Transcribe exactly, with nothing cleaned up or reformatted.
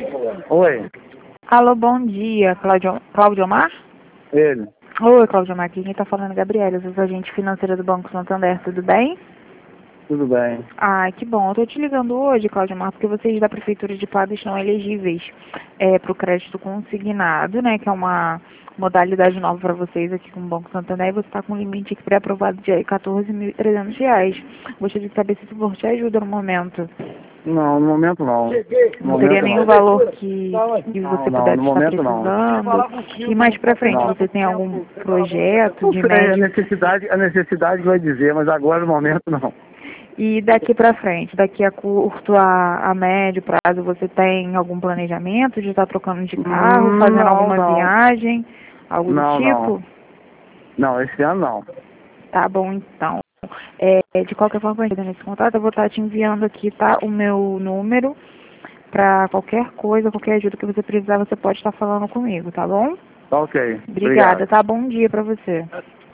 Oi, Alô, bom dia, Claudio, Claudio Mar? ele. Oi, Claudio Mar, aqui quem tá falando é Gabriela, eu sou agente financeira do Banco Santander, tudo bem? Tudo bem. Ah, que bom. Eu tô te ligando hoje, Claudio Mar, porque vocês da Prefeitura de Pado estão elegíveis é, para o crédito consignado, né, que é uma modalidade nova para vocês aqui com o Banco Santander, e você está com um limite aqui pré-aprovado de quatorze mil e trezentos reais. Gostaria de saber se esse valor te ajuda no momento. Não, no momento não. No Não teria momento nenhum não. valor que, que Não, você não, pudesse no estar momento não. precisando. E mais pra frente, Não. você tem algum projeto Não de sei, a médio? necessidade, a necessidade vai dizer, mas agora no momento não. E daqui pra frente, daqui a curto, a, a médio prazo, você tem algum planejamento de estar trocando de carro, Hum, fazendo Não, alguma não. viagem, algo do Não, não. tipo? Não, esse ano não. Tá bom, então. É, de qualquer forma, ainda nesse contato, eu vou estar te enviando aqui, tá? O meu número. Para qualquer coisa, qualquer ajuda que você precisar, você pode estar falando comigo, tá bom? Tá ok. Obrigada, Obrigado. tá? Bom dia para você.